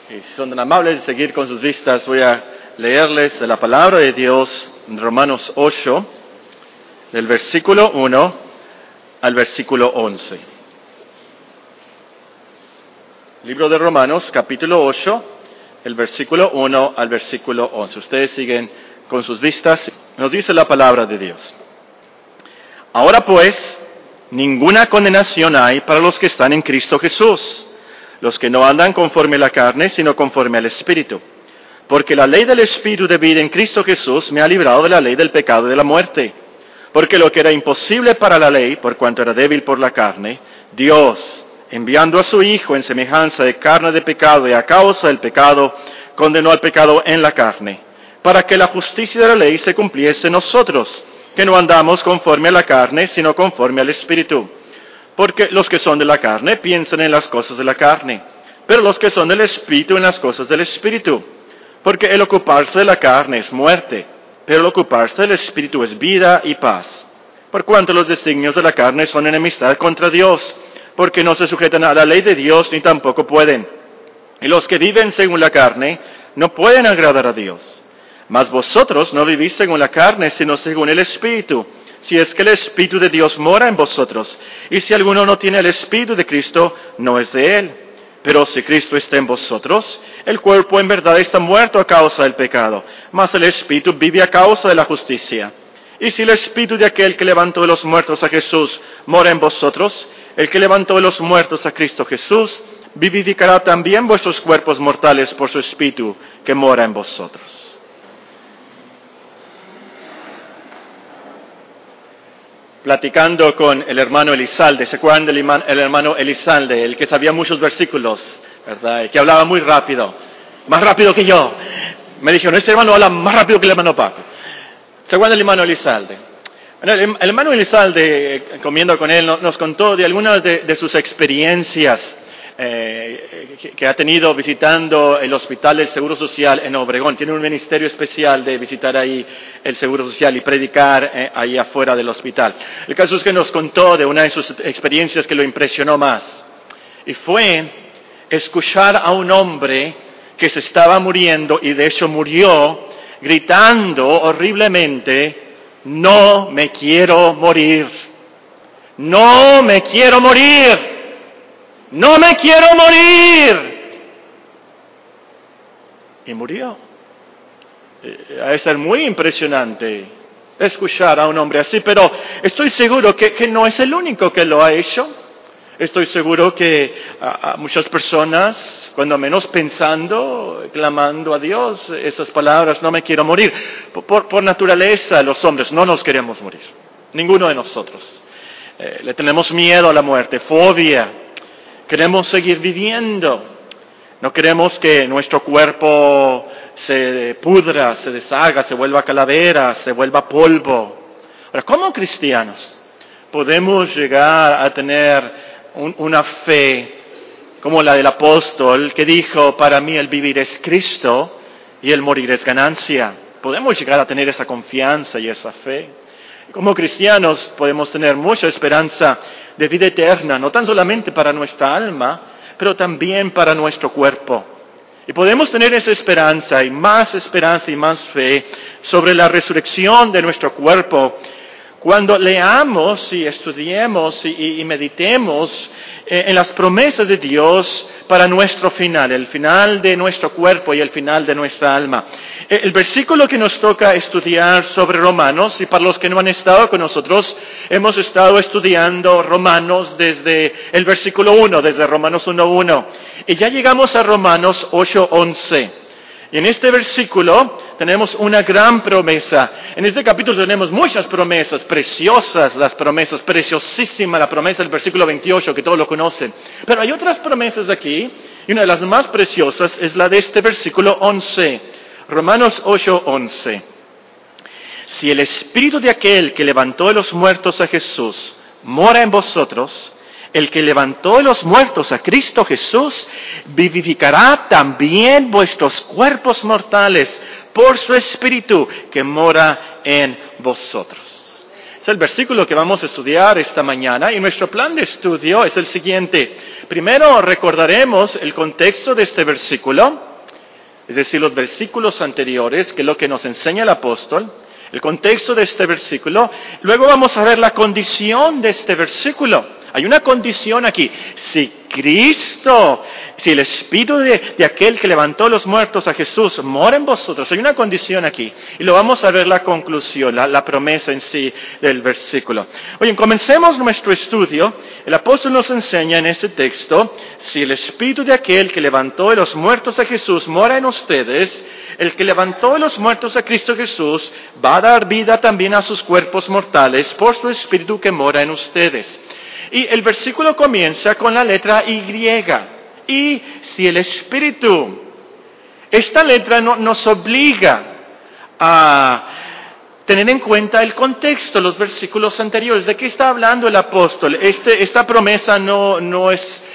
Y si son tan amables de seguir con sus vistas, voy a leerles de la palabra de Dios en Romanos 8, del versículo 1 al versículo 11. Libro de Romanos, capítulo 8, el versículo 1 al versículo 11. Ustedes siguen con sus vistas. Nos dice la palabra de Dios. Ahora pues, ninguna condenación hay para los que están en Cristo Jesús, los que no andan conforme a la carne, sino conforme al Espíritu. Porque la ley del Espíritu de vida en Cristo Jesús me ha librado de la ley del pecado y de la muerte. Porque lo que era imposible para la ley, por cuanto era débil por la carne, Dios, enviando a su Hijo en semejanza de carne de pecado y a causa del pecado, condenó al pecado en la carne, para que la justicia de la ley se cumpliese en nosotros, que no andamos conforme a la carne, sino conforme al Espíritu. Porque los que son de la carne piensan en las cosas de la carne, pero los que son del Espíritu en las cosas del Espíritu. Porque el ocuparse de la carne es muerte, pero el ocuparse del Espíritu es vida y paz. Por cuanto los designios de la carne son enemistad contra Dios, porque no se sujetan a la ley de Dios ni tampoco pueden. Y los que viven según la carne no pueden agradar a Dios. Mas vosotros no vivís según la carne, sino según el Espíritu, si es que el Espíritu de Dios mora en vosotros. Y si alguno no tiene el Espíritu de Cristo, no es de él. Pero si Cristo está en vosotros, el cuerpo en verdad está muerto a causa del pecado, mas el Espíritu vive a causa de la justicia. Y si el Espíritu de aquel que levantó de los muertos a Jesús mora en vosotros, el que levantó de los muertos a Cristo Jesús, vivificará también vuestros cuerpos mortales por su Espíritu que mora en vosotros. Platicando con el hermano Elizalde, ¿se acuerdan del el hermano Elizalde, el que sabía muchos versículos, verdad? El que hablaba muy rápido, más rápido que yo. Me dijeron, este hermano habla más rápido que el hermano Paco. ¿Se acuerdan del hermano Elizalde? Bueno, el hermano Elizalde, comiendo con él, nos contó de algunas de sus experiencias que ha tenido visitando el Hospital del Seguro Social en Obregón. Tiene un ministerio especial de visitar ahí el Seguro Social y predicar ahí afuera del hospital. El caso es que nos contó de una de sus experiencias que lo impresionó más. Y fue escuchar a un hombre que se estaba muriendo y de hecho murió gritando horriblemente, "No me quiero morir, no me quiero morir. ¡No me quiero morir!" Y murió. Ha de ser muy impresionante escuchar a un hombre así, pero estoy seguro que no es el único que lo ha hecho. Estoy seguro que a muchas personas, cuando menos pensando, clamando a Dios, esas palabras, "no me quiero morir". Por naturaleza, los hombres no nos queremos morir. Ninguno de nosotros. Le tenemos miedo a la muerte, fobia. Queremos seguir viviendo. No queremos que nuestro cuerpo se pudra, se deshaga, se vuelva calavera, se vuelva polvo. Ahora, como cristianos, podemos llegar a tener una fe como la del apóstol que dijo, "Para mí el vivir es Cristo y el morir es ganancia". Podemos llegar a tener esa confianza y esa fe. Como cristianos podemos tener mucha esperanza de vida eterna, no tan solamente para nuestra alma, pero también para nuestro cuerpo. Y podemos tener esa esperanza y más fe sobre la resurrección de nuestro cuerpo cuando leamos y estudiemos y meditemos en las promesas de Dios para nuestro final, el final de nuestro cuerpo y el final de nuestra alma. El versículo que nos toca estudiar sobre Romanos, y para los que no han estado con nosotros, hemos estado estudiando Romanos desde el versículo 1, desde Romanos 1:1, y ya llegamos a Romanos 8:11. Y en este versículo tenemos una gran promesa. En este capítulo tenemos muchas promesas, preciosas las promesas, preciosísima la promesa del versículo 28, que todos lo conocen. Pero hay otras promesas aquí, y una de las más preciosas es la de este versículo 11. Romanos 8:11. Si el Espíritu de aquel que levantó de los muertos a Jesús mora en vosotros, el que levantó de los muertos a Cristo Jesús, vivificará también vuestros cuerpos mortales por su Espíritu que mora en vosotros. Es el versículo que vamos a estudiar esta mañana y nuestro plan de estudio es el siguiente. Primero recordaremos el contexto de este versículo, es decir, los versículos anteriores, que es lo que nos enseña el apóstol, el contexto de este versículo. Luego vamos a ver la condición de este versículo. Hay una condición aquí. Si el Espíritu de aquel que levantó los muertos a Jesús mora en vosotros, hay una condición aquí. Y lo vamos a ver la conclusión, la promesa en sí del versículo. Oye, comencemos nuestro estudio. El apóstol nos enseña en este texto, si el Espíritu de aquel que levantó de los muertos a Jesús mora en ustedes, el que levantó de los muertos a Cristo Jesús va a dar vida también a sus cuerpos mortales por su Espíritu que mora en ustedes. Y el versículo comienza con la letra Y. Y si el Espíritu, esta letra nos obliga a tener en cuenta el contexto, los versículos anteriores. ¿De qué está hablando el apóstol? Esta promesa no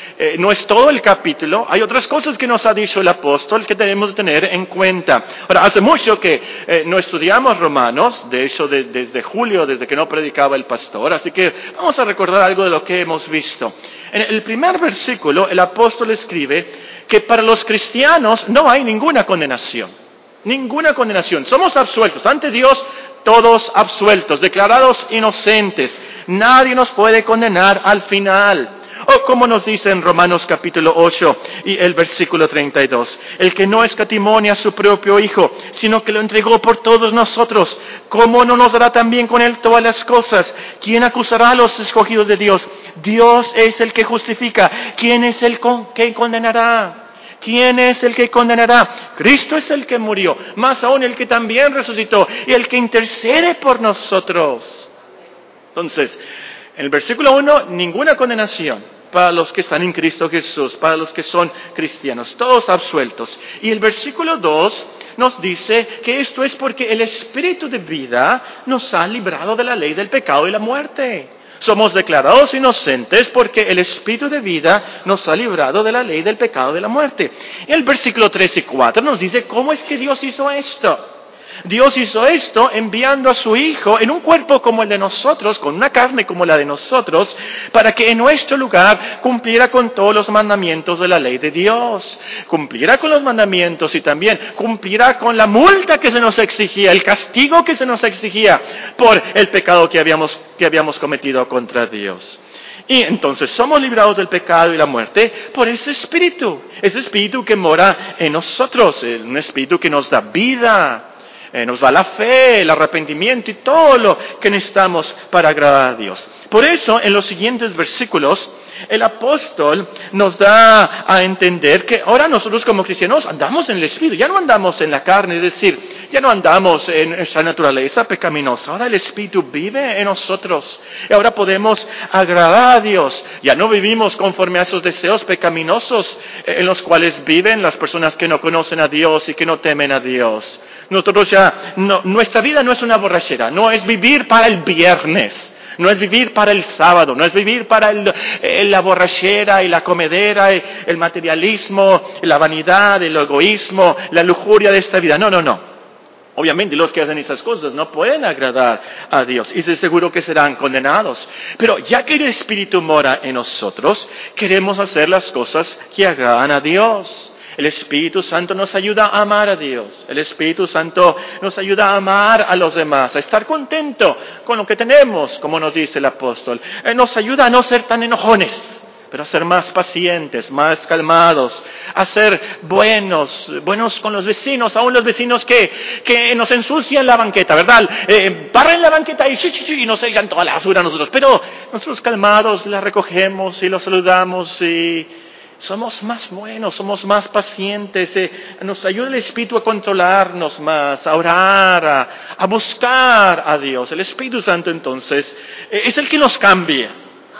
es todo el capítulo. Hay otras cosas que nos ha dicho el apóstol que tenemos que tener en cuenta. Ahora, hace mucho que no estudiamos Romanos, de hecho desde julio, desde que no predicaba el pastor, así que vamos a recordar algo de lo que hemos visto. En el primer versículo, el apóstol escribe que para los cristianos no hay ninguna condenación. Ninguna condenación. Somos absueltos. Ante Dios, todos absueltos, declarados inocentes. Nadie nos puede condenar al final. O como nos dice en Romanos capítulo 8 y el versículo 32, el que no escatimó a su propio Hijo, sino que lo entregó por todos nosotros, ¿cómo no nos dará también con él todas las cosas? ¿Quién acusará a los escogidos de Dios? Dios es el que justifica. ¿Quién es el que condenará? ¿Quién es el que condenará? Cristo es el que murió, más aún el que también resucitó y el que intercede por nosotros. Entonces, en el versículo 1, ninguna condenación para los que están en Cristo Jesús, para los que son cristianos, todos absueltos. Y el versículo 2 nos dice que esto es porque el Espíritu de vida nos ha librado de la ley del pecado y la muerte. Somos declarados inocentes porque el Espíritu de vida nos ha librado de la ley del pecado y de la muerte. Y el versículo 3 y 4 nos dice cómo es que Dios hizo esto. Dios hizo esto enviando a su Hijo en un cuerpo como el de nosotros, con una carne como la de nosotros, para que en nuestro lugar cumpliera con todos los mandamientos de la ley de Dios. Cumpliera con los mandamientos y también cumpliera con la multa que se nos exigía, el castigo que se nos exigía por el pecado que habíamos cometido contra Dios. Y entonces somos librados del pecado y la muerte por ese Espíritu que mora en nosotros, un Espíritu que nos da vida. Nos da la fe, el arrepentimiento y todo lo que necesitamos para agradar a Dios. Por eso, en los siguientes versículos, el apóstol nos da a entender que ahora nosotros como cristianos andamos en el Espíritu, ya no andamos en la carne, es decir, ya no andamos en nuestra naturaleza pecaminosa, ahora el Espíritu vive en nosotros y ahora podemos agradar a Dios. Ya no vivimos conforme a esos deseos pecaminosos en los cuales viven las personas que no conocen a Dios y que no temen a Dios. Nosotros nuestra vida no es una borrachera, no es vivir para el viernes, no es vivir para el sábado, no es vivir para la borrachera y la comedera, el materialismo, la vanidad, el egoísmo, la lujuria de esta vida. No. Obviamente los que hacen esas cosas no pueden agradar a Dios y de seguro que serán condenados. Pero ya que el Espíritu mora en nosotros, queremos hacer las cosas que agradan a Dios. El Espíritu Santo nos ayuda a amar a Dios. El Espíritu Santo nos ayuda a amar a los demás, a estar contento con lo que tenemos, como nos dice el apóstol. Nos ayuda a no ser tan enojones, pero a ser más pacientes, más calmados, a ser buenos con los vecinos, aún los vecinos que nos ensucian la banqueta, ¿verdad? Barren la banqueta y nos echan toda la basura a nosotros, pero nosotros calmados la recogemos y los saludamos y somos más buenos, somos más pacientes, nos ayuda el Espíritu a controlarnos más, a orar, a buscar a Dios. El Espíritu Santo entonces es el que nos cambia.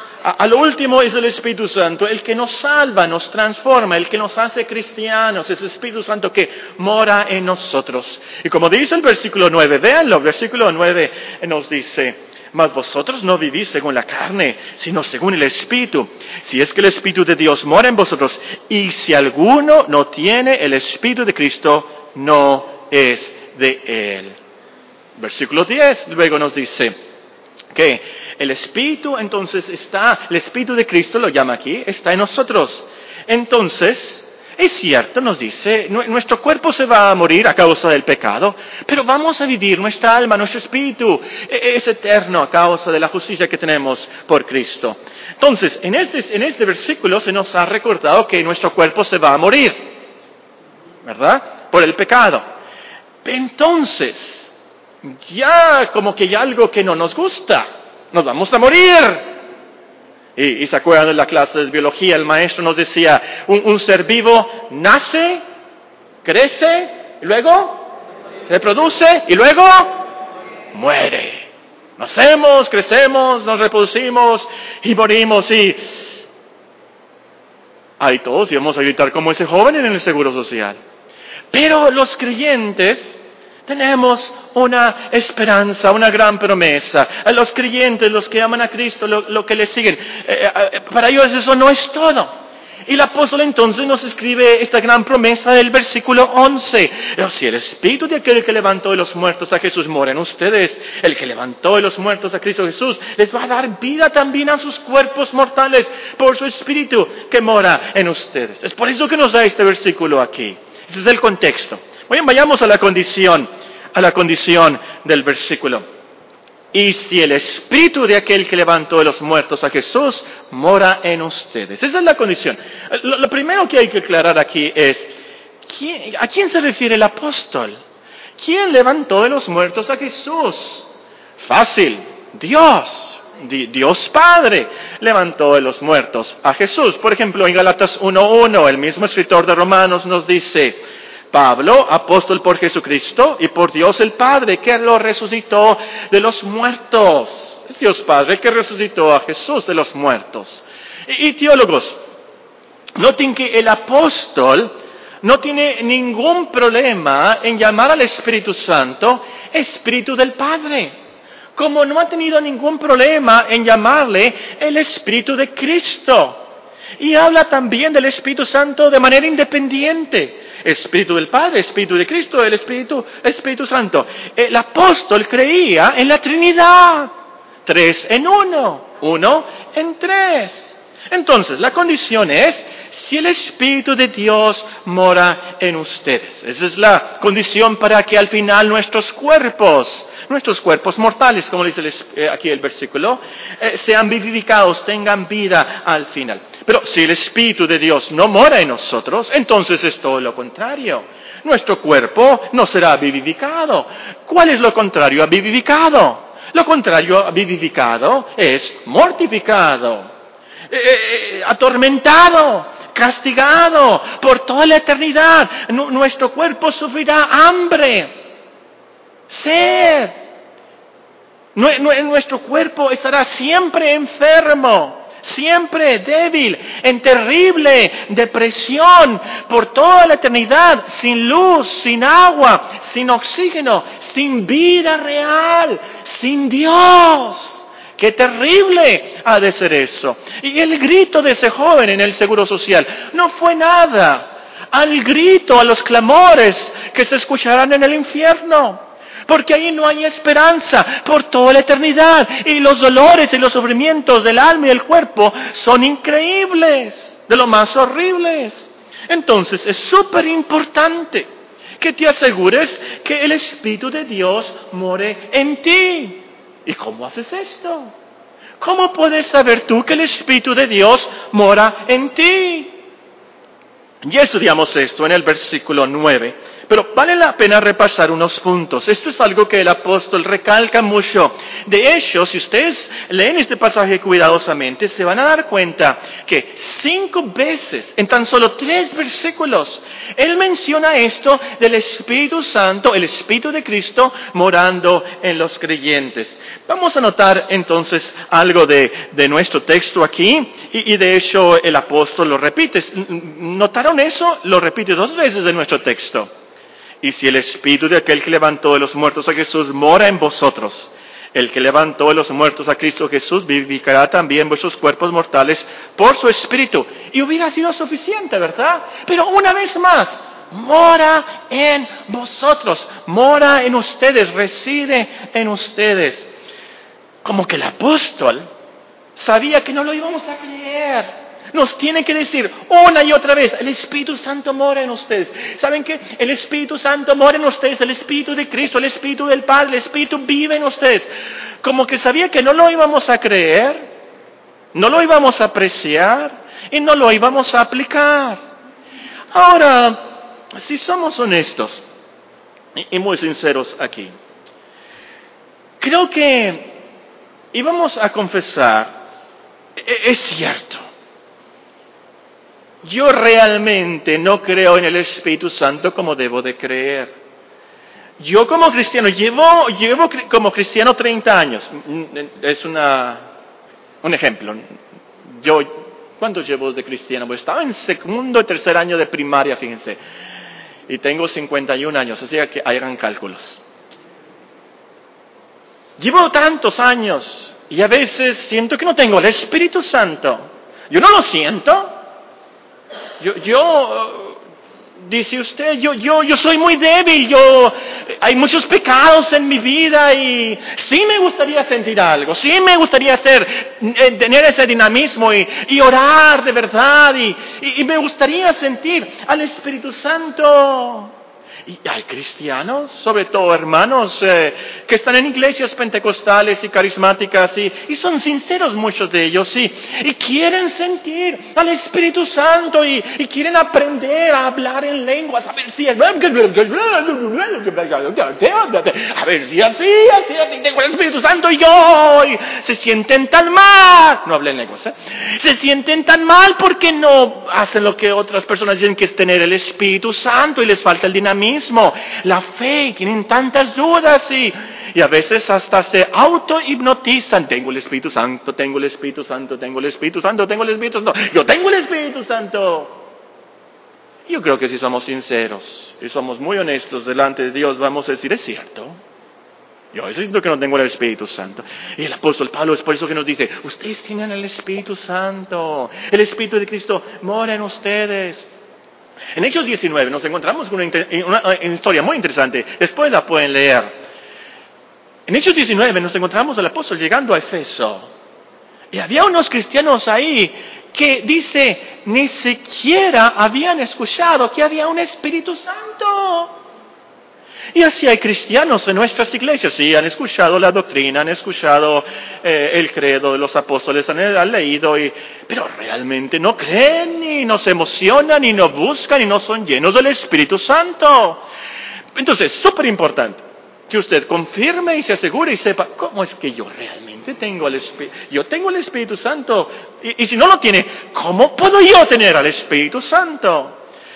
A lo último es el Espíritu Santo, el que nos salva, nos transforma, el que nos hace cristianos, es el Espíritu Santo que mora en nosotros. Y como dice el versículo 9, véanlo, el versículo 9 nos dice: mas vosotros no vivís según la carne, sino según el Espíritu. Si es que el Espíritu de Dios mora en vosotros, y si alguno no tiene el Espíritu de Cristo, no es de Él. Versículo 10 luego nos dice qué? El Espíritu, entonces el Espíritu de Cristo, lo llama aquí, está en nosotros. Entonces, es cierto, nos dice, nuestro cuerpo se va a morir a causa del pecado, pero vamos a vivir, nuestra alma, nuestro espíritu es eterno a causa de la justicia que tenemos por Cristo. Entonces, en este versículo se nos ha recordado que nuestro cuerpo se va a morir, ¿verdad? Por el pecado. Entonces, ya como que hay algo que no nos gusta, nos vamos a morir. Y se acuerdan de la clase de biología, el maestro nos decía, un ser vivo nace, crece, y luego se reproduce, y luego muere. Nacemos, crecemos, nos reproducimos y morimos. Y ahí todos íbamos a gritar como ese joven en el Seguro Social. Pero los creyentes tenemos una esperanza, una gran promesa. A los creyentes, los que aman a Cristo, lo que le siguen, para ellos eso no es todo. Y el apóstol entonces nos escribe esta gran promesa del versículo 11. Pero si el Espíritu de aquel que levantó de los muertos a Jesús mora en ustedes, el que levantó de los muertos a Cristo Jesús, les va a dar vida también a sus cuerpos mortales por su Espíritu que mora en ustedes. Es por eso que nos da este versículo aquí. Ese es el contexto. Bien, vayamos a la condición del versículo. Y si el Espíritu de aquel que levantó de los muertos a Jesús mora en ustedes. Esa es la condición. Lo primero que hay que aclarar aquí es, ¿a quién se refiere el apóstol? ¿Quién levantó de los muertos a Jesús? Fácil, Dios. Dios Padre levantó de los muertos a Jesús. Por ejemplo, en Gálatas 1:1, el mismo escritor de Romanos nos dice, Pablo, apóstol por Jesucristo y por Dios el Padre, que lo resucitó de los muertos. Es Dios Padre que resucitó a Jesús de los muertos. Y teólogos, noten que el apóstol no tiene ningún problema en llamar al Espíritu Santo Espíritu del Padre, como no ha tenido ningún problema en llamarle el Espíritu de Cristo. Y habla también del Espíritu Santo de manera independiente. Espíritu del Padre, Espíritu de Cristo, el Espíritu Santo. El apóstol creía en la Trinidad. 3 en 1, 1 en 3. Entonces, la condición es si el Espíritu de Dios mora en ustedes. Esa es la condición para que al final nuestros cuerpos mortales, como dice aquí el versículo, sean vivificados, tengan vida al final. Pero si el Espíritu de Dios no mora en nosotros, entonces es todo lo contrario. Nuestro cuerpo no será vivificado. ¿Cuál es lo contrario a vivificado? Lo contrario a vivificado es mortificado, atormentado, castigado por toda la eternidad. Nuestro cuerpo sufrirá hambre, sed. Nuestro cuerpo estará siempre enfermo, siempre débil, en terrible depresión por toda la eternidad, sin luz, sin agua, sin oxígeno, sin vida real, sin Dios. ¡Qué terrible ha de ser eso! Y el grito de ese joven en el Seguro Social no fue nada al grito, a los clamores que se escucharán en el infierno. Porque ahí no hay esperanza por toda la eternidad. Y los dolores y los sufrimientos del alma y del cuerpo son increíbles, de lo más horribles. Entonces es súper importante que te asegures que el Espíritu de Dios more en ti. ¿Y cómo haces esto? ¿Cómo puedes saber tú que el Espíritu de Dios mora en ti? Ya estudiamos esto en el versículo 9, pero vale la pena repasar unos puntos. Esto es algo que el apóstol recalca mucho. De hecho, si ustedes leen este pasaje cuidadosamente, se van a dar cuenta que 5 veces, en tan solo 3 versículos, él menciona esto del Espíritu Santo, el Espíritu de Cristo, morando en los creyentes. Vamos a notar entonces algo de nuestro texto aquí, y de hecho el apóstol lo repite. ¿Notaron eso? Lo repite 2 veces en nuestro texto. Y si el Espíritu de aquel que levantó de los muertos a Jesús mora en vosotros, el que levantó de los muertos a Cristo Jesús vivificará también vuestros cuerpos mortales por su Espíritu. Y hubiera sido suficiente, ¿verdad? Pero una vez más, mora en vosotros, mora en ustedes, reside en ustedes. como que el apóstol sabía que no lo íbamos a creer. Nos tiene que decir una y otra vez, el Espíritu Santo mora en ustedes. ¿Saben qué? El Espíritu Santo mora en ustedes, el Espíritu de Cristo, el Espíritu del Padre, el Espíritu vive en ustedes. Como que sabía que no lo íbamos a creer, no lo íbamos a apreciar y no lo íbamos a aplicar. Ahora, si somos honestos y muy sinceros aquí, creo que íbamos a confesar, es cierto, yo realmente no creo en el Espíritu Santo como debo de creer. Yo como cristiano, llevo como cristiano 30 años. Es un ejemplo. ¿Cuánto llevo de cristiano? Pues estaba en segundo y tercer año de primaria, fíjense. Y tengo 51 años, así que hagan cálculos. Llevo tantos años y a veces siento que no tengo el Espíritu Santo. Yo no lo siento. Dice usted, yo soy muy débil, hay muchos pecados en mi vida y sí me gustaría sentir algo, sí me gustaría tener ese dinamismo y orar de verdad y me gustaría sentir al Espíritu Santo. Y hay cristianos, sobre todo hermanos, que están en iglesias pentecostales y carismáticas y son sinceros muchos de ellos y quieren sentir al Espíritu Santo y quieren aprender a hablar en lenguas, a ver si así tengo el Espíritu Santo y se sienten tan mal, no hablen lenguas, se sienten tan mal porque no hacen lo que otras personas dicen que es tener el Espíritu Santo y les falta el dinamismo. La fe, y tienen tantas dudas y a veces hasta se auto-hipnotizan. Tengo el Espíritu Santo, tengo el Espíritu Santo, tengo el Espíritu Santo, tengo el Espíritu Santo. Yo tengo el Espíritu Santo. Yo creo que si somos sinceros y somos muy honestos delante de Dios, vamos a decir, es cierto. Yo siento que no tengo el Espíritu Santo. Y el apóstol Pablo es por eso que nos dice, ustedes tienen el Espíritu Santo. El Espíritu de Cristo mora en ustedes. En Hechos 19 nos encontramos con una historia muy interesante. Después la pueden leer. En Hechos 19 nos encontramos al apóstol llegando a Efeso. Y había unos cristianos ahí que dice, ni siquiera habían escuchado que había un Espíritu Santo. Y así hay cristianos en nuestras iglesias, sí, han escuchado la doctrina, han escuchado el credo de los apóstoles, han leído, pero realmente no creen, ni no se emocionan, ni no buscan, ni no son llenos del Espíritu Santo. Entonces, súper importante que usted confirme y se asegure y sepa, ¿cómo es que yo realmente tengo el Espíritu? Yo tengo el Espíritu Santo, y si no lo tiene, ¿cómo puedo yo tener al Espíritu Santo?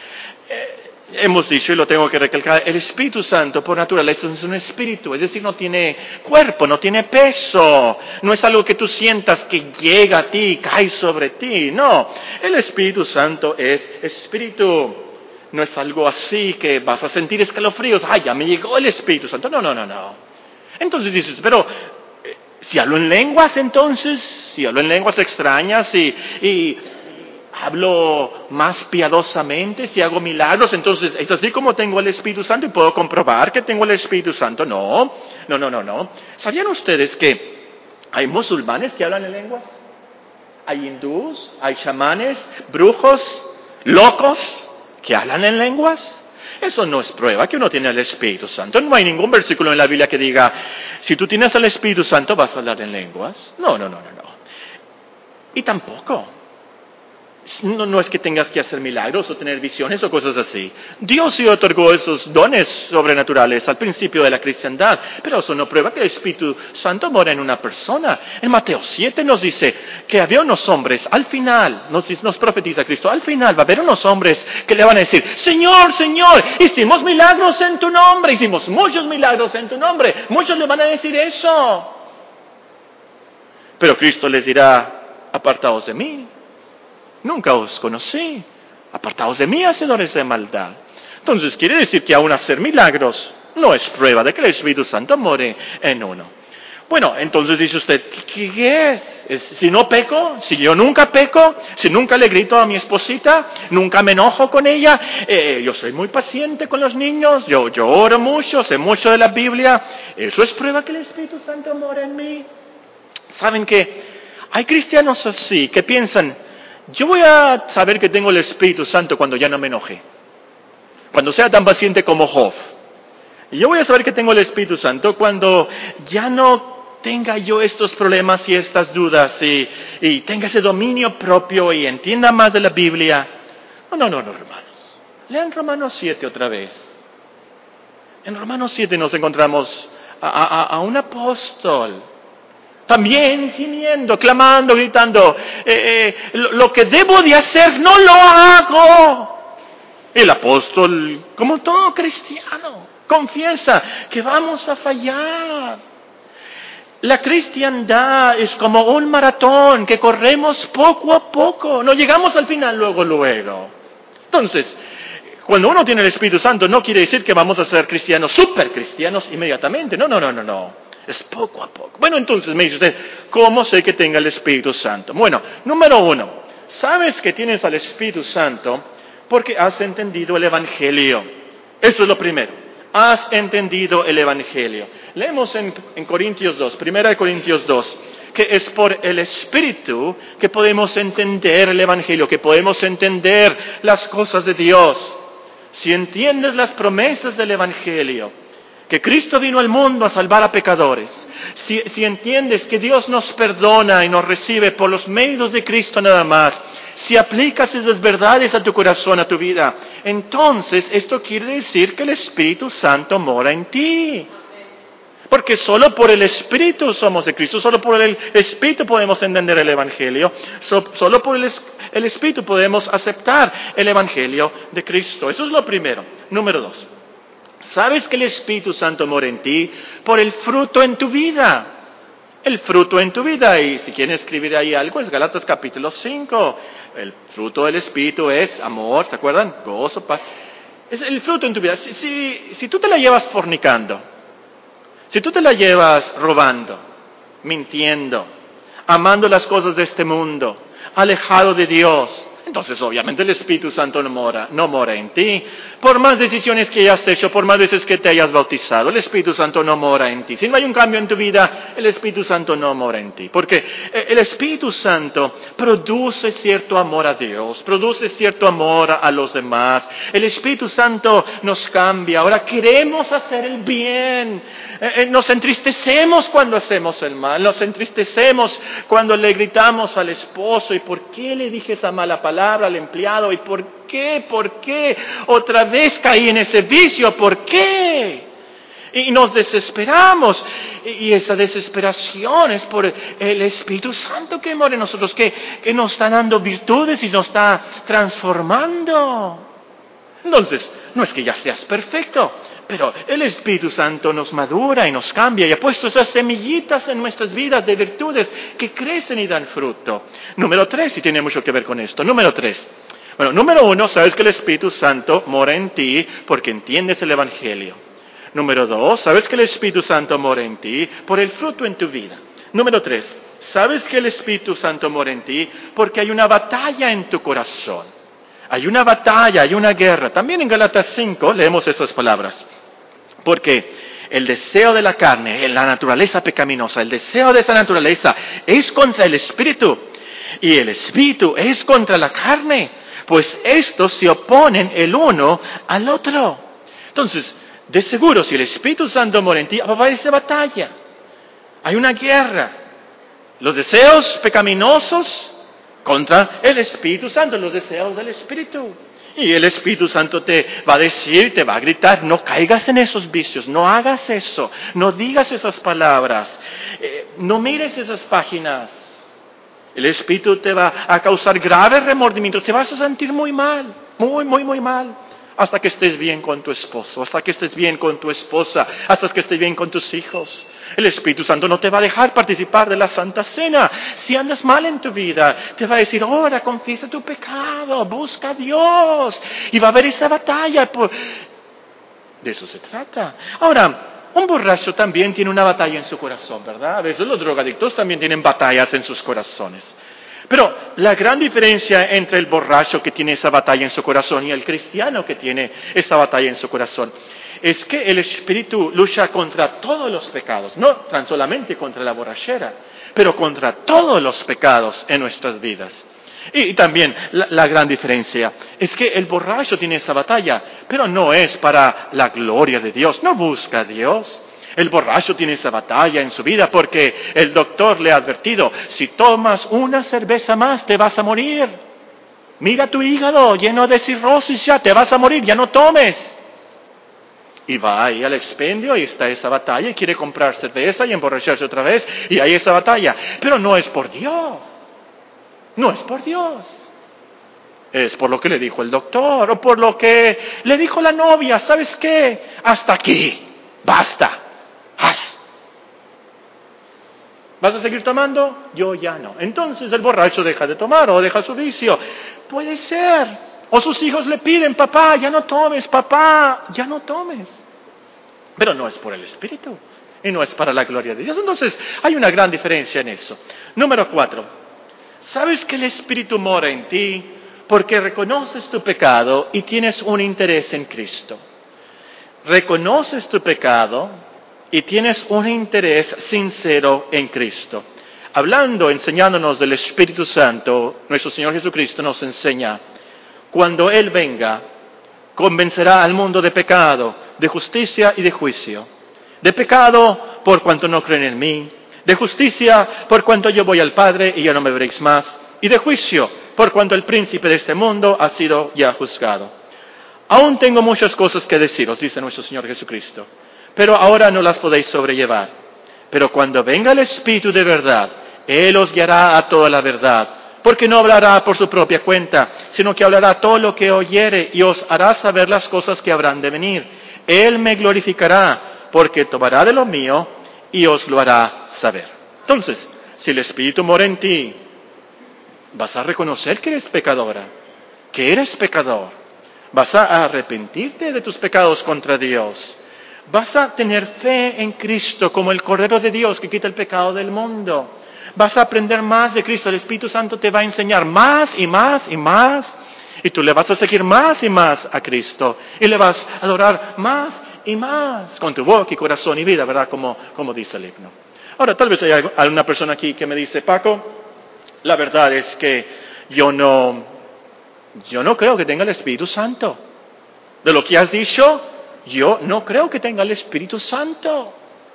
Hemos dicho, y lo tengo que recalcar, el Espíritu Santo por naturaleza es un espíritu, es decir, no tiene cuerpo, no tiene peso, no es algo que tú sientas que llega a ti, cae sobre ti, no. El Espíritu Santo es espíritu, no es algo así que vas a sentir escalofríos, ¡ay, ya me llegó el Espíritu Santo! No. Entonces dices, pero si hablo en lenguas entonces, si hablo en lenguas extrañas y hablo más piadosamente, si hago milagros, entonces es así como tengo el Espíritu Santo y puedo comprobar que tengo el Espíritu Santo. No. ¿Sabían ustedes que hay musulmanes que hablan en lenguas? Hay hindús, hay chamanes, brujos, locos que hablan en lenguas. Eso no es prueba que uno tiene el Espíritu Santo. No hay ningún versículo en la Biblia que diga, si tú tienes el Espíritu Santo vas a hablar en lenguas. No. Y tampoco. No es que tengas que hacer milagros o tener visiones o cosas así. Dios sí otorgó esos dones sobrenaturales al principio de la cristiandad, pero eso no prueba que el Espíritu Santo mora en una persona. En Mateo 7 nos dice que había unos hombres, al final, nos profetiza Cristo, al final va a haber unos hombres que le van a decir, Señor, Señor, hicimos milagros en tu nombre, hicimos muchos milagros en tu nombre. Muchos le van a decir eso. Pero Cristo les dirá, apartaos de mí. Nunca os conocí, apartaos de mí, hacedores de maldad. Entonces quiere decir que aún hacer milagros no es prueba de que el Espíritu Santo more en uno. Bueno, entonces dice usted, ¿qué es? Si no peco, si yo nunca peco, si nunca le grito a mi esposita, nunca me enojo con ella, yo soy muy paciente con los niños, yo oro mucho, sé mucho de la Biblia, ¿eso es prueba que el Espíritu Santo mora en mí? ¿Saben que hay cristianos así que piensan, yo voy a saber que tengo el Espíritu Santo cuando ya no me enoje, cuando sea tan paciente como Job? Y yo voy a saber que tengo el Espíritu Santo cuando ya no tenga yo estos problemas y estas dudas y tenga ese dominio propio y entienda más de la Biblia. No, hermanos. Lean Romanos 7 otra vez. En Romanos 7 nos encontramos a un apóstol, también gimiendo, clamando, gritando, lo que debo de hacer no lo hago. El apóstol, como todo cristiano, confiesa que vamos a fallar. La cristiandad es como un maratón que corremos poco a poco, no llegamos al final luego. Entonces, cuando uno tiene el Espíritu Santo no quiere decir que vamos a ser cristianos, super cristianos inmediatamente, no. Es poco a poco. Bueno, entonces me dice usted, ¿cómo sé que tenga el Espíritu Santo? Bueno, número 1, sabes que tienes al Espíritu Santo porque has entendido el Evangelio. Eso es lo primero. Has entendido el Evangelio. Leemos en Corintios 2, 1 Corintios 2, que es por el Espíritu que podemos entender el Evangelio, que podemos entender las cosas de Dios. Si entiendes las promesas del Evangelio, que Cristo vino al mundo a salvar a pecadores, si entiendes que Dios nos perdona y nos recibe por los medios de Cristo nada más, si aplicas esas verdades a tu corazón, a tu vida, entonces esto quiere decir que el Espíritu Santo mora en ti. Porque solo por el Espíritu somos de Cristo, solo por el Espíritu podemos entender el Evangelio, solo por el Espíritu podemos aceptar el Evangelio de Cristo. Eso es lo primero. Número 2. ¿Sabes que el Espíritu Santo mora en ti? Por el fruto en tu vida. El fruto en tu vida. Y si quieren escribir ahí algo, es Gálatas capítulo 5. El fruto del Espíritu es amor, ¿se acuerdan? Gozo, paz. Es el fruto en tu vida. Si tú te la llevas fornicando, si tú te la llevas robando, mintiendo, amando las cosas de este mundo, alejado de Dios, entonces obviamente el Espíritu Santo no mora en ti. Por más decisiones que hayas hecho, por más veces que te hayas bautizado, el Espíritu Santo no mora en ti. Si no hay un cambio en tu vida, el Espíritu Santo no mora en ti. Porque el Espíritu Santo produce cierto amor a Dios, produce cierto amor a los demás. El Espíritu Santo nos cambia. Ahora queremos hacer el bien. Nos entristecemos cuando hacemos el mal. Nos entristecemos cuando le gritamos al esposo, ¿y por qué le dije esa mala palabra al empleado? ¿Y por qué? Otra vez caí en ese vicio, ¿por qué? Y nos desesperamos. Y esa desesperación es por el Espíritu Santo que mora en nosotros, que nos está dando virtudes y nos está transformando. Entonces, no es que ya seas perfecto, pero el Espíritu Santo nos madura y nos cambia y ha puesto esas semillitas en nuestras vidas de virtudes que crecen y dan fruto. Número 3, y tiene mucho que ver con esto. Número 3. Bueno, número 1, sabes que el Espíritu Santo mora en ti porque entiendes el Evangelio. Número 2, sabes que el Espíritu Santo mora en ti por el fruto en tu vida. Número 3, sabes que el Espíritu Santo mora en ti porque hay una batalla en tu corazón. Hay una batalla, hay una guerra. También en Gálatas 5 leemos estas palabras. Porque el deseo de la carne, la naturaleza pecaminosa, el deseo de esa naturaleza es contra el Espíritu. Y el Espíritu es contra la carne. Pues estos se oponen el uno al otro. Entonces, de seguro, si el Espíritu Santo mora en ti, va a haber esa batalla. Hay una guerra. Los deseos pecaminosos contra el Espíritu Santo, los deseos del Espíritu. Y el Espíritu Santo te va a decir, te va a gritar, no caigas en esos vicios, no hagas eso, no digas esas palabras, no mires esas páginas. El Espíritu te va a causar graves remordimientos, te vas a sentir muy mal, muy mal. Hasta que estés bien con tu esposo, hasta que estés bien con tu esposa, hasta que estés bien con tus hijos. El Espíritu Santo no te va a dejar participar de la Santa Cena. Si andas mal en tu vida, te va a decir, ahora confiesa tu pecado, busca a Dios. Y va a haber esa batalla. De eso se trata. Ahora, un borracho también tiene una batalla en su corazón, ¿verdad? A veces los drogadictos también tienen batallas en sus corazones. Pero la gran diferencia entre el borracho que tiene esa batalla en su corazón y el cristiano que tiene esa batalla en su corazón es que el Espíritu lucha contra todos los pecados, no tan solamente contra la borrachera, pero contra todos los pecados en nuestras vidas. Y también la gran diferencia es que el borracho tiene esa batalla, pero no es para la gloria de Dios, no busca a Dios. El borracho tiene esa batalla en su vida porque el doctor le ha advertido, si tomas una cerveza más te vas a morir. Mira tu hígado lleno de cirrosis ya, te vas a morir, ya no tomes. Y va ahí al expendio y está esa batalla y quiere comprar cerveza y emborracharse otra vez y hay esa batalla. Pero no es por Dios. No es por Dios. Es por lo que le dijo el doctor o por lo que le dijo la novia. ¿Sabes qué? Hasta aquí. Basta. ¿Vas a seguir tomando? Yo ya no. Entonces el borracho deja de tomar o deja su vicio. Puede ser. O sus hijos le piden, papá, ya no tomes, papá, ya no tomes. Pero no es por el Espíritu y no es para la gloria de Dios. Entonces hay una gran diferencia en eso. Número 4. ¿Sabes que el Espíritu mora en ti porque reconoces tu pecado y tienes un interés en Cristo? Reconoces tu pecado y tienes un interés sincero en Cristo. Enseñándonos del Espíritu Santo, nuestro Señor Jesucristo nos enseña, cuando Él venga, convencerá al mundo de pecado, de justicia y de juicio. De pecado por cuanto no creen en mí, de justicia por cuanto yo voy al Padre y ya no me veréis más, y de juicio por cuanto el príncipe de este mundo ha sido ya juzgado. Aún tengo muchas cosas que deciros, dice nuestro Señor Jesucristo, pero ahora no las podéis sobrellevar. Pero cuando venga el Espíritu de verdad, Él os guiará a toda la verdad, porque no hablará por su propia cuenta, sino que hablará todo lo que oyere y os hará saber las cosas que habrán de venir. Él me glorificará, porque tomará de lo mío y os lo hará saber. Entonces, si el Espíritu mora en ti, vas a reconocer que eres pecadora, que eres pecador. Vas a arrepentirte de tus pecados contra Dios. Vas a tener fe en Cristo como el Cordero de Dios que quita el pecado del mundo. Vas a aprender más de Cristo. El Espíritu Santo te va a enseñar más y más y más. Y tú le vas a seguir más y más a Cristo. Y le vas a adorar más y más con tu boca y corazón y vida, ¿verdad? Como dice el himno. Ahora, tal vez hay alguna persona aquí que me dice, Paco, la verdad es que yo no creo que tenga el Espíritu Santo. De lo que has dicho, yo no creo que tenga el Espíritu Santo.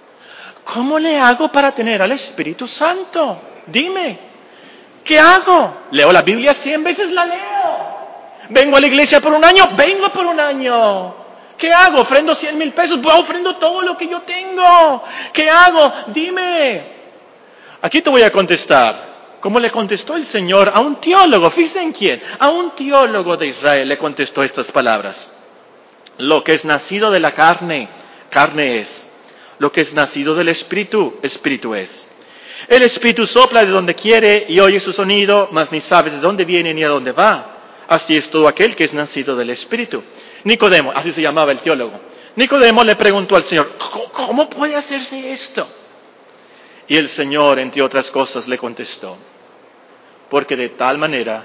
¿Cómo le hago para tener al Espíritu Santo? Dime, ¿qué hago? ¿Leo la Biblia 100 veces? La leo. ¿Vengo a la iglesia por un año? Vengo por un año. ¿Qué hago? ¿Ofrendo 100,000 pesos? Ofrendo todo lo que yo tengo. ¿Qué hago? Dime. Aquí te voy a contestar. Como le contestó el Señor a un teólogo, fíjense en quién, a un teólogo de Israel le contestó estas palabras. Lo que es nacido de la carne, carne es. Lo que es nacido del Espíritu, Espíritu es. El Espíritu sopla de donde quiere y oye su sonido, mas ni sabe de dónde viene ni a dónde va. Así es todo aquel que es nacido del Espíritu. Nicodemo, así se llamaba el teólogo. Nicodemo le preguntó al Señor, ¿cómo puede hacerse esto? Y el Señor, entre otras cosas, le contestó, porque de tal manera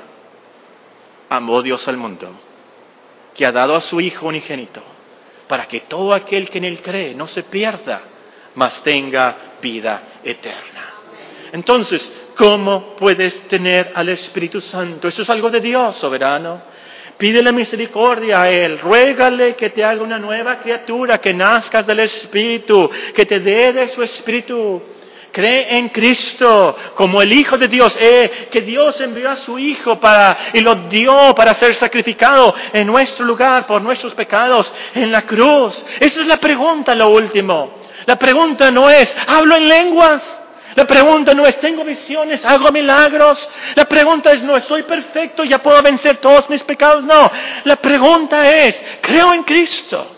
amó Dios al mundo, que ha dado a su Hijo unigénito, para que todo aquel que en Él cree no se pierda, mas tenga vida eterna. Entonces, ¿cómo puedes tener al Espíritu Santo? Eso es algo de Dios, soberano. Pídele misericordia a Él, ruégale que te haga una nueva criatura, que nazcas del Espíritu, que te dé de su Espíritu. Cree en Cristo como el Hijo de Dios, que Dios envió a su Hijo y lo dio para ser sacrificado en nuestro lugar por nuestros pecados en la cruz. Esa es la pregunta, lo último. La pregunta no es, ¿hablo en lenguas? La pregunta no es, ¿tengo visiones? ¿Hago milagros? La pregunta es, no, ¿soy perfecto? ¿Ya puedo vencer todos mis pecados? No. La pregunta es, ¿creo en Cristo?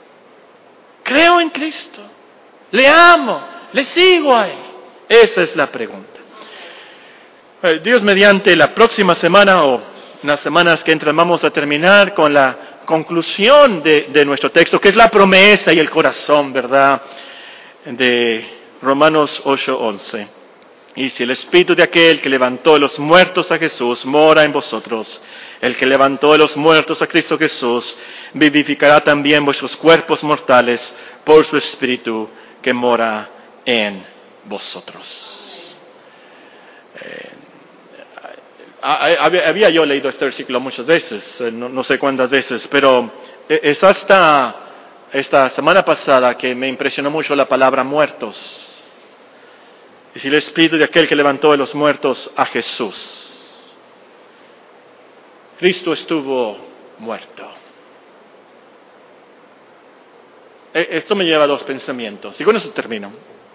¿Creo en Cristo? ¿Le amo? ¿Le sigo a Él? Esa es la pregunta. Dios mediante, la próxima semana o unas semanas que entran vamos a terminar con la conclusión de nuestro texto, que es la promesa y el corazón, ¿verdad? De Romanos 8:11. Y si el Espíritu de aquel que levantó de los muertos a Jesús mora en vosotros, el que levantó de los muertos a Cristo Jesús vivificará también vuestros cuerpos mortales por su Espíritu que mora en vosotros. Había yo leído este versículo muchas veces, no sé cuántas veces, pero es hasta esta semana pasada que me impresionó mucho la palabra muertos. Es el Espíritu de aquel que levantó de los muertos a Jesús. Cristo estuvo muerto. Esto me lleva a dos pensamientos, y con eso termino.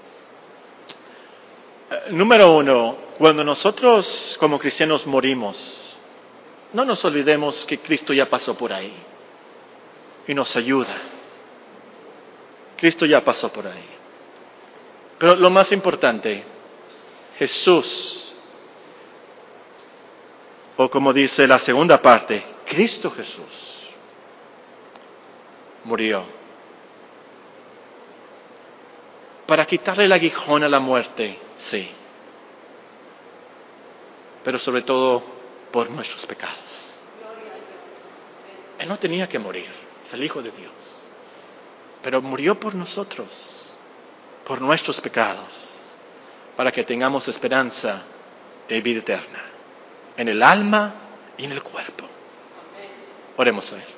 Número uno, cuando nosotros como cristianos morimos, no nos olvidemos que Cristo ya pasó por ahí y nos ayuda. Cristo ya pasó por ahí. Pero lo más importante, Jesús, o como dice la segunda parte, Cristo Jesús, murió para quitarle el aguijón a la muerte, sí, pero sobre todo por nuestros pecados. Él no tenía que morir, es el Hijo de Dios, pero murió por nosotros, por nuestros pecados, para que tengamos esperanza de vida eterna, en el alma y en el cuerpo. Oremos a Él.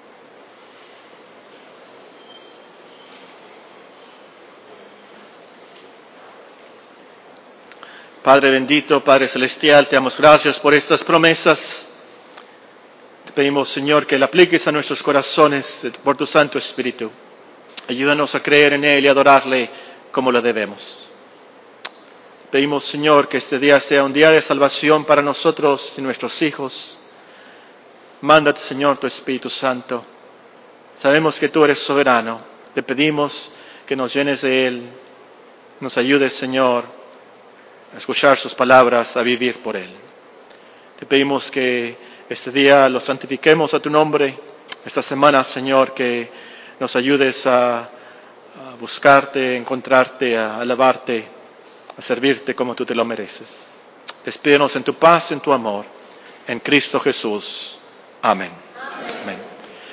Padre bendito, Padre celestial, te damos gracias por estas promesas. Te pedimos, Señor, que la apliques a nuestros corazones por tu Santo Espíritu. Ayúdanos a creer en Él y adorarle como lo debemos. Pedimos, Señor, que este día sea un día de salvación para nosotros y nuestros hijos. Mándate, Señor, tu Espíritu Santo. Sabemos que tú eres soberano. Te pedimos que nos llenes de Él. Nos ayudes, Señor, a escuchar sus palabras, a vivir por Él. Te pedimos que este día lo santifiquemos a tu nombre. Esta semana, Señor, que nos ayudes a buscarte, a encontrarte, a alabarte, a servirte como tú te lo mereces. Despídenos en tu paz, en tu amor. En Cristo Jesús. Amén.